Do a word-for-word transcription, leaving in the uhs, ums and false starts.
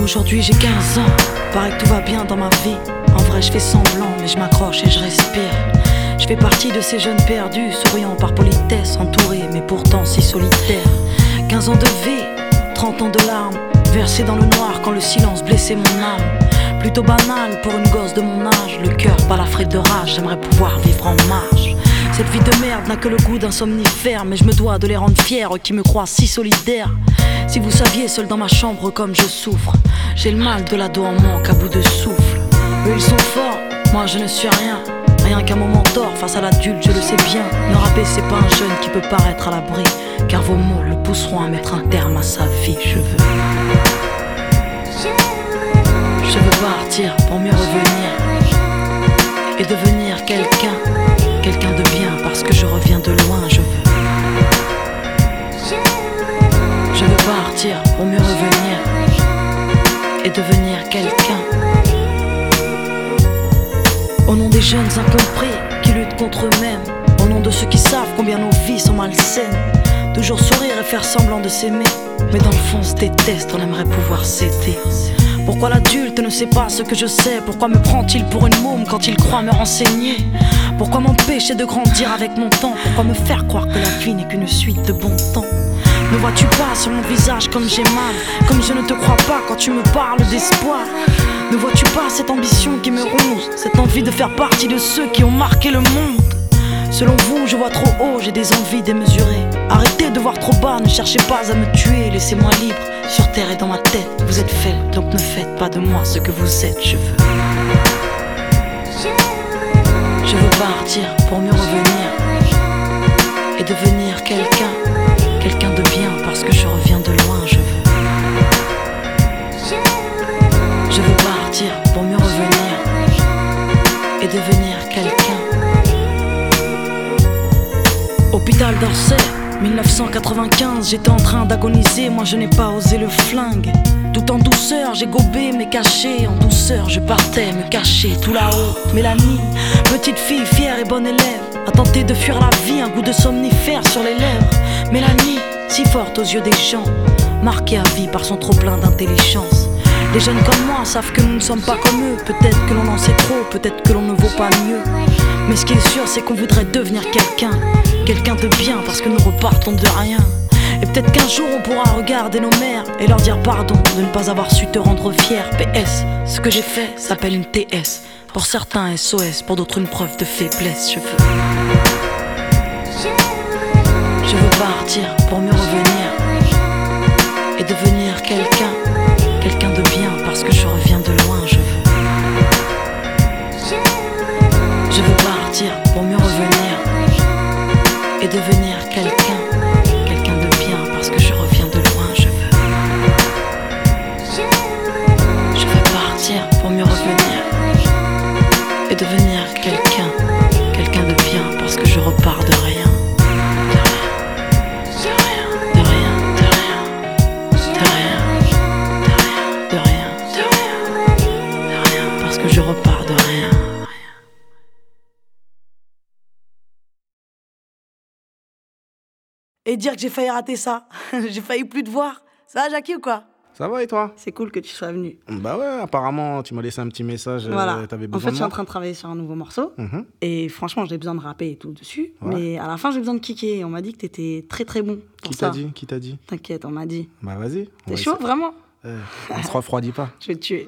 Aujourd'hui j'ai quinze ans, paraît que tout va bien dans ma vie. En vrai je fais semblant mais je m'accroche et je respire. Je fais partie de ces jeunes perdus, souriant par politesse, entourés mais pourtant si solitaires. Quinze ans de vie, trente ans de larmes, versés dans le noir quand le silence blessait mon âme. Plutôt banal pour une gosse de mon âge, le cœur balafré de rage, j'aimerais pouvoir vivre en marge. Cette vie de merde n'a que le goût d'un somnifère, mais je me dois de les rendre fiers qui me croient si solidaires. Si vous saviez, seul dans ma chambre comme je souffre, j'ai le mal de l'ado en manque à bout de souffle. Eux ils sont forts, moi je ne suis rien. Rien qu'un moment d'or face à l'adulte, je le sais bien. Ne rabaissez pas un jeune qui peut paraître à l'abri, car vos mots le pousseront à mettre un terme à sa vie. Je veux Je veux partir pour mieux revenir et devenir quelqu'un, quelqu'un de bien, parce que je reviens de loin. Je veux Je veux partir pour mieux revenir et devenir quelqu'un. Au nom des jeunes incompris qui luttent contre eux-mêmes, au nom de ceux qui savent combien nos vies sont malsaines. Toujours sourire et faire semblant de s'aimer, mais dans le fond on se déteste, on aimerait pouvoir s'aider. Pourquoi l'adulte ne sait pas ce que je sais? Pourquoi me prend-il pour une môme quand il croit me renseigner? Pourquoi m'empêcher de grandir avec mon temps? Pourquoi me faire croire que la vie n'est qu'une suite de bons temps? Ne vois-tu pas sur mon visage comme j'ai mal, comme je ne te crois pas quand tu me parles d'espoir? Ne vois-tu pas cette ambition qui me ronge, cette envie de faire partie de ceux qui ont marqué le monde? Selon vous, je vois trop haut, j'ai des envies démesurées. Arrêtez de voir trop bas, ne cherchez pas à me tuer, laissez-moi libre, sur terre et dans ma tête. Vous êtes faible, donc ne faites pas de moi ce que vous êtes. Je veux Je veux partir pour mieux revenir et devenir quelqu'un, quelqu'un de bien, parce que je reviens de loin. Je veux Je veux partir pour mieux revenir et devenir quelqu'un. Hôpital d'Orsay, dix-neuf cent quatre-vingt-quinze, j'étais en train d'agoniser, moi je n'ai pas osé le flingue. Tout en douceur, j'ai gobé mais caché, en douceur je partais me cacher tout là-haut. Mélanie, petite fille fière et bonne élève, a tenté de fuir la vie, un goût de somnifère sur les lèvres. Mélanie, si forte aux yeux des gens, marquée à vie par son trop plein d'intelligence. Les jeunes comme moi savent que nous ne sommes pas comme eux. Peut-être que l'on en sait trop, peut-être que l'on ne vaut pas mieux. Mais ce qui est sûr, c'est qu'on voudrait devenir quelqu'un, quelqu'un de bien, parce que nous repartons de rien. Et peut-être qu'un jour on pourra regarder nos mères et leur dire pardon de ne pas avoir su te rendre fier. P S, ce que j'ai fait s'appelle une T S. Pour certains S O S, pour d'autres une preuve de faiblesse. Je veux Je veux partir pour mieux revenir et devenir quelqu'un, quelqu'un de bien, parce que je reviens de loin. Je veux Je veux partir pour mieux revenir et devenir quelqu'un, quelqu'un de bien, parce que je reviens de loin. Je veux Je veux partir pour mieux revenir et devenir quelqu'un, quelqu'un de bien, parce que je repars de rien. Je repars de rien. Et dire que j'ai failli rater ça. J'ai failli plus te voir. Ça va, Jackie, ou quoi? Ça va et toi? C'est cool que tu sois venu. Bah ouais, apparemment, tu m'as laissé un petit message. Voilà. Euh, t'avais En besoin fait, de je suis en moi. train de travailler sur un nouveau morceau. Mhm. Et franchement, j'ai besoin de rapper et tout dessus. Ouais. Mais à la fin, j'ai besoin de kicker. On m'a dit que t'étais très très bon pour Qui ça. t'a dit? Qui t'a dit? T'inquiète, on m'a dit. Bah vas-y. on T'es va chaud, essayer. vraiment? Euh, on se refroidit pas. Je vais te tuer.